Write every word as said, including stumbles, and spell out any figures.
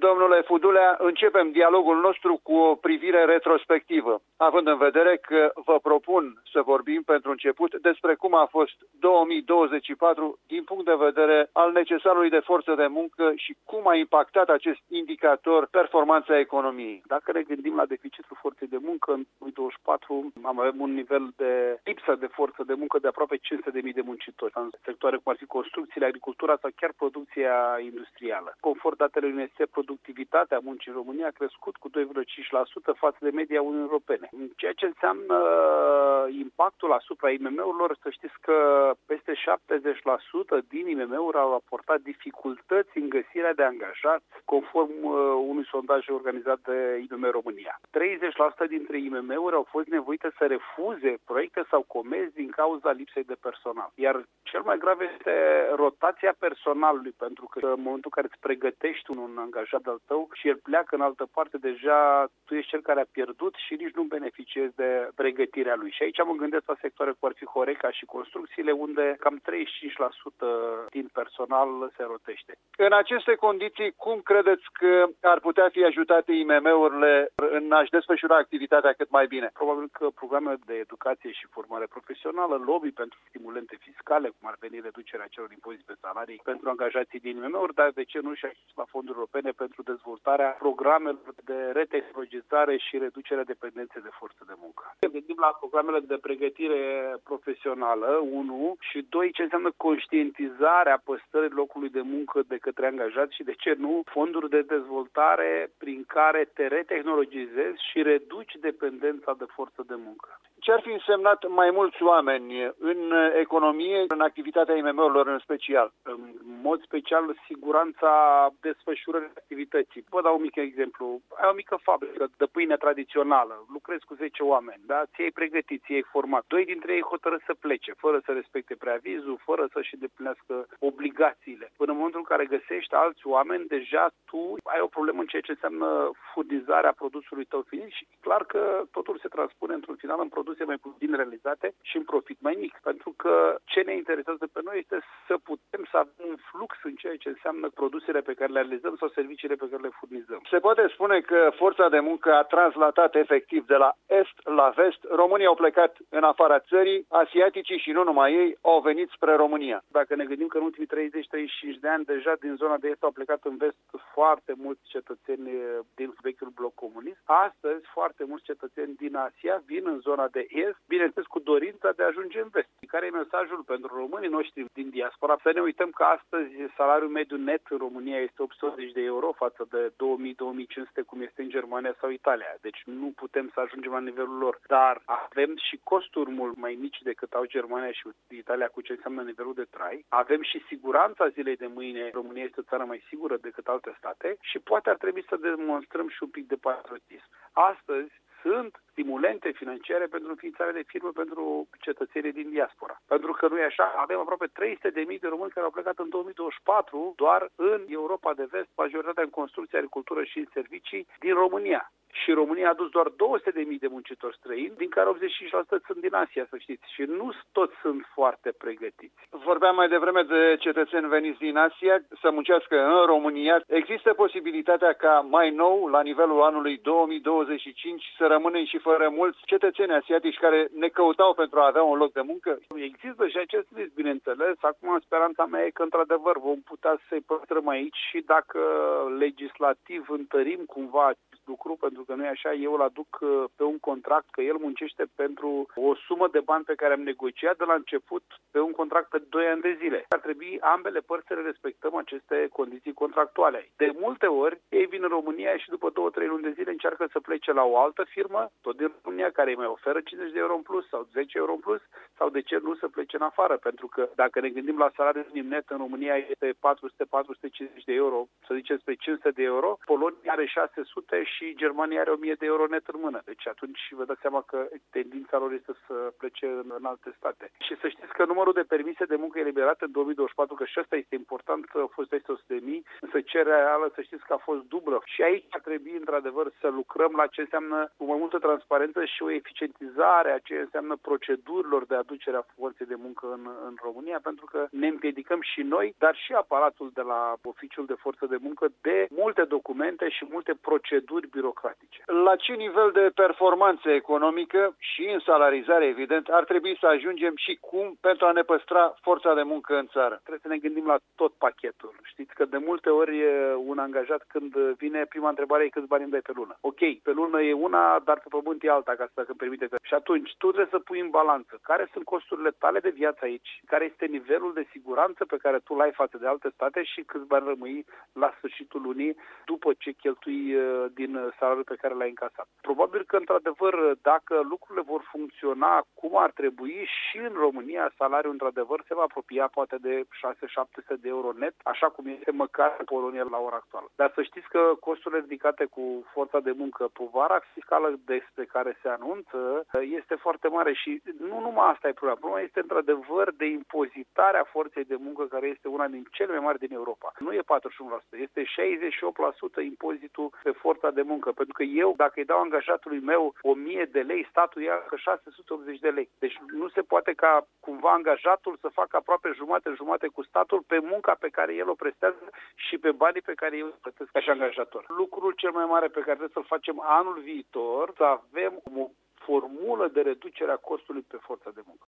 Domnule Fudulea, începem dialogul nostru cu o privire retrospectivă, având în vedere că vă propun să vorbim pentru început despre cum a fost două mii douăzeci și patru din punct de vedere al necesarului de forță de muncă și cum a impactat acest indicator performanța economiei. Dacă ne gândim la deficitul forței de muncă, în două mii douăzeci și patru am avem un nivel de lipsă de forță de muncă de aproape cinci sute de mii de muncitori în sectoare cum ar fi construcțiile, agricultura sau chiar producția industrială. Conform datelor U N S C, productivitatea muncii în România a crescut cu doi virgulă cinci la sută față de media Uniunii Europene. Ceea ce înseamnă impactul asupra I M M-urilor, să știți că peste șaptezeci la sută din I M M-uri au raportat dificultăți în găsirea de angajați, conform unui sondaj organizat de I M M România. treizeci la sută dintre I M M-uri au fost nevoite să refuze proiecte sau comenzi din cauza lipsei de personal. Iar cel mai grav este rotația personalului, pentru că în momentul în care îți pregătești un angajat al tău și el pleacă în altă parte, deja tu ești cel care a pierdut și nici nu beneficiezi de pregătirea lui. Și aici mă gândesc la sectoare cum ar fi Horeca și construcțiile, unde cam treizeci și cinci la sută din personal se rotește. În aceste condiții, cum credeți că ar putea fi ajutate I M M-urile în a-și desfășura activitatea cât mai bine? Probabil că programele de educație și formare profesională, lobby pentru stimulente fiscale, cum ar veni reducerea celor impozite pe salarii pentru angajații din I M M-uri, dar de ce nu și la fonduri europene pentru dezvoltarea programelor de retehnologizare și reducerea dependenței de forță de muncă. Ne gândim la programele de pregătire profesională, unu, și doi, ce înseamnă conștientizarea păstrării locului de muncă de către angajați și, de ce nu, fonduri de dezvoltare prin care te retehnologizezi și reduci dependența de forță de muncă. Ce ar fi însemnat mai mulți oameni în economie, în activitatea I M M-urilor în special? În mod special, siguranța desfășurării activității. Vă dau un mic exemplu. Ai o mică fabrică de pâine tradițională, lucrezi cu zece oameni, da? Ți-ai pregătit, ți-ai format. Doi dintre ei hotărăsc să plece, fără să respecte preavizul, fără să-și îndeplinească obligațiile. Până în momentul în care găsești alți oameni, deja tu ai o problemă în ceea ce înseamnă furnizarea produsului tău finit și clar că totul se transpune într-un final în produse mai puțin realizate și în profit mai mic. Pentru că ce ne interesează pe noi este să putem să avem un flux în ceea ce înseamnă produsele pe care le realizăm sau serviciile pe care le furnizăm. Se poate spune că forța de muncă a translatat efectiv de la est la vest. Românii au plecat în afara țării, asiaticii și nu numai ei au venit spre România. Dacă ne gândim că în ultimii treizeci treizeci și cinci de ani deja din zona de est au plecat în vest foarte mulți cetățeni din vechiul bloc comunist, astăzi foarte mulți cetățeni din Asia vin în zona de est, bineînțeles cu dorința de a ajunge în vest. Care e mesajul pentru românii noștri din diaspora? Să ne uităm că astăzi salariul mediu net în România este opt sute optzeci de euro față de două mii - două mii cinci sute cum este în Germania sau Italia. Deci nu putem să ajungem la nivelul lor. Dar avem și costuri mult mai mici decât au Germania și Italia cu ce înseamnă nivelul de trai. Avem și siguranța zilei de mâine. România este o țară mai sigură decât alte state și poate ar trebui să demonstrăm și un pic de patriotism. Astăzi sunt stimulente financiare pentru înființarea de firme pentru cetățenii din diaspora. Pentru că nu e așa, avem aproape trei sute de mii de români care au plecat în două mii douăzeci și patru doar în Europa de Vest, majoritatea în construcție, agricultură și în servicii din România. Și România a adus doar două sute de mii de muncitori străini, din care optzeci și cinci la sută sunt din Asia, să știți. Și nu toți sunt foarte pregătiți. Vorbeam mai devreme de cetățeni veniți din Asia să muncească în România. Există posibilitatea ca mai nou, la nivelul anului două mii douăzeci și cinci, să rămânem și fără mulți cetățeni asiatici care ne căutau pentru a avea un loc de muncă? Există și acest risc, bineînțeles. Acum speranța mea e că, într-adevăr, vom putea să-i păstrăm aici și dacă legislativ întărim cumva lucru, pentru că nu e așa, eu îl aduc pe un contract că el muncește pentru o sumă de bani pe care am negociat de la început pe un contract pe doi ani de zile. Ar trebui ambele părți să respectăm aceste condiții contractuale. De multe ori, ei vin în România și după două trei luni de zile încearcă să plece la o altă firmă, tot din România, care îi mai oferă cincizeci de euro în plus sau zece euro în plus, sau de ce nu să plece în afară, pentru că dacă ne gândim la salariul minim net în România este patru sute - patru sute cincizeci de euro, să zicem spre cinci sute de euro, Polonia are șase sute și Germania românii are o mie de euro net în mână. Deci atunci vă dați seama că tendința lor este să plece în, în alte state. Și să știți că numărul de permise de muncă eliberate în două mii douăzeci și patru, că și asta este important, a fost peste o sută de mii, însă cererea reală să știți că a fost dublă. Și aici ar trebui într-adevăr să lucrăm la ce înseamnă cu mai multă transparență și o eficientizare a ce înseamnă procedurilor de aducere a forței de muncă în, în România, pentru că ne împiedicăm și noi, dar și aparatul de la Oficiul de Forță de Muncă de multe documente și multe proceduri birocratice. La ce nivel de performanță economică și în salarizare, evident, ar trebui să ajungem și cum pentru a ne păstra forța de muncă în țară? Trebuie să ne gândim la tot pachetul. Știți că de multe ori un angajat când vine, prima întrebare e câți bani îmi dai pe lună. Ok, pe lună e una, dar pe pământ e alta, ca să dacă îmi permite. Și atunci tu trebuie să pui în balanță care sunt costurile tale de viață aici, care este nivelul de siguranță pe care tu l-ai față de alte state și câți bani rămâi la sfârșitul lunii după ce cheltui din salariul pe care l-ai încasat. Probabil că, într-adevăr, dacă lucrurile vor funcționa cum ar trebui și în România, salariul, într-adevăr, se va apropia poate de șase șapte sute de euro net, așa cum este măcar în Polonia la ora actuală. Dar să știți că costurile ridicate cu forța de muncă, povara fiscală despre care se anunță, este foarte mare și nu numai asta e problema. Problema este, într-adevăr, de impozitarea forței de muncă, care este una din cele mai mari din Europa. Nu e patruzeci și unu la sută, este șaizeci și opt la sută impozitul pe forța de muncă. Pentru că eu, dacă îi dau angajatului meu o mie de lei, statul ia că șase sute optzeci de lei. Deci nu se poate ca cumva angajatul să facă aproape jumate-jumate cu statul pe munca pe care el o prestează și pe banii pe care eu îi plătesc ca și angajator. Lucrul cel mai mare pe care trebuie să-l facem anul viitor, să avem o formulă de reducere a costului pe forța de muncă.